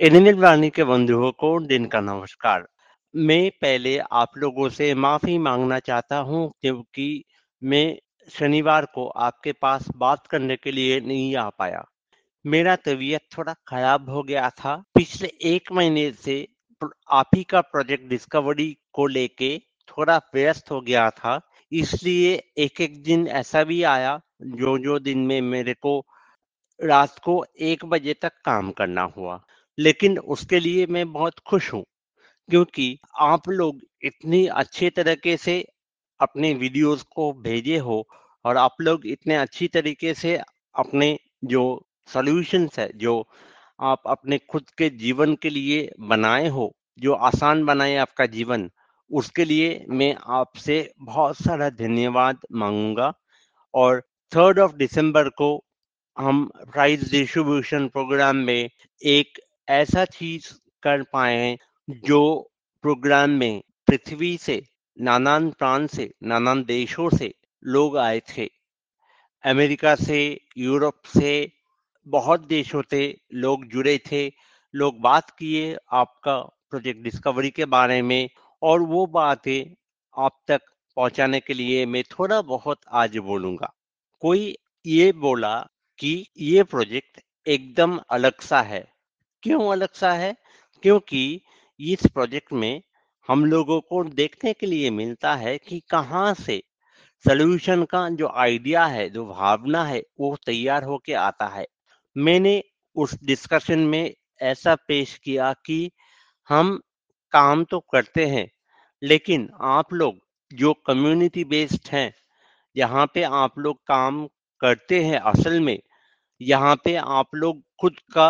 Animal वाणी के बंधुओं को दिन का नमस्कार। मैं पहले आप लोगों से माफ़ी मांगना चाहता हूँ क्योंकि मैं शनिवार को आपके पास बात करने के लिए नहीं आ पाया। मेरा तबीयत थोड़ा खराब हो गया था। पिछले 1 महीने से आप ही का प्रोजेक्ट डिस्कवरी को लेके थोड़ा व्यस्त हो गया था। इसलिए एक-एक दिन ऐसा भी आया जो दिन में मेरे को रात को 1 बजे तक काम करना हुआ। लेकिन उसके लिए मैं बहुत खुश हूँ क्योंकि आप लोग इतनी अच्छे तरीके से अपने वीडियोस को भेजे हो और आप लोग इतने अच्छी तरीके से अपने जो सॉल्यूशंस है, जो आप अपने खुद के जीवन के लिए बनाए हो, जो आसान बनाए आपका जीवन, उसके लिए मैं आपसे बहुत सारा धन्यवाद मांगूंगा। और 3rd ऑफ दिसंबर को हम प्राइज डिस्ट्रीब्यूशन प्रोग्राम में एक ऐसा चीज कर पाए हैं जो प्रोग्राम में पृथ्वी से नानान प्रांत से नानान देशों से लोग आए थे। अमेरिका से, यूरोप से, बहुत देशों से लोग जुड़े थे। लोग बात किए आपका प्रोजेक्ट डिस्कवरी के बारे में और वो बातें आप तक पहुंचाने के लिए मैं थोड़ा बहुत आज बोलूंगा। कोई ये बोला कि ये प्रोजेक्ट एकदम अलग सा है। क्यों अलग सा है? क्योंकि इस प्रोजेक्ट में हम लोगों को देखने के लिए मिलता है कि कहाँ से सॉल्यूशन का जो आइडिया है, जो भावना है, वो तैयार होके आता है। मैंने उस डिस्कशन में ऐसा पेश किया कि हम काम तो करते हैं, लेकिन आप लोग जो कम्युनिटी बेस्ड हैं, यहाँ पे आप लोग काम करते हैं असल में, यहाँ पे आप लोग खुद का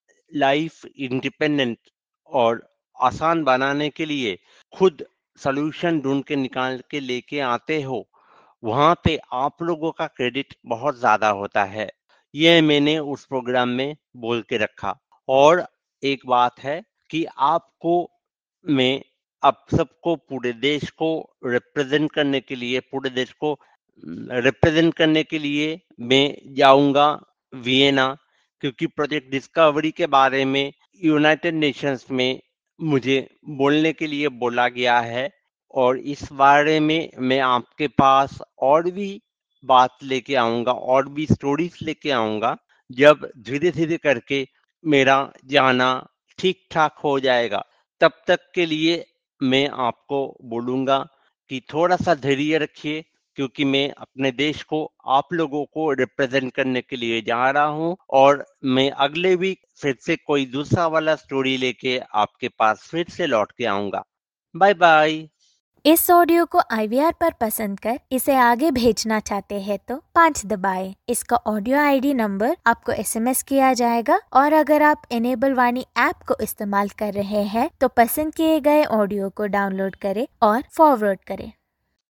लाइफ इंडिपेंडेंट और आसान बनाने के लिए खुद सॉल्यूशन ढूंढ के निकाल के लेके आते हो, वहाँ पे आप लोगों का क्रेडिट बहुत ज़्यादा होता है। ये मैंने उस प्रोग्राम में बोल के रखा। और एक बात है कि आपको मैं आप सबको पूरे देश को रिप्रेजेंट करने के लिए पूरे देश को रिप्रेजेंट करने के लिए मैं जाऊंगा वियना, क्योंकि प्रोजेक्ट डिस्कवरी के बारे में यूनाइटेड नेशंस में मुझे बोलने के लिए बोला गया है। और इस बारे में मैं आपके पास और भी बात लेके आऊंगा और भी स्टोरीज लेके आऊंगा जब धीरे धीरे करके मेरा जाना ठीक ठाक हो जाएगा। तब तक के लिए मैं आपको बोलूंगा कि थोड़ा सा धैर्य रखिए, क्योंकि मैं अपने देश को आप लोगों को रिप्रेजेंट करने के लिए जा रहा हूं और मैं अगले वीक फिर से कोई दूसरा वाला स्टोरी लेके आपके पास फिर से लौट के आऊंगा। Bye bye. इस ऑडियो को IVR पर पसंद कर इसे आगे भेजना चाहते हैं तो 5 दबाएं। इसका ऑडियो ID नंबर आपको SMS किया जाएगा और अगर आप एनेबल वाणी ऐप को इस्तेमाल कर रहे हैं तो पसंद किए गए ऑडियो को डाउनलोड करें और फॉरवर्ड करें।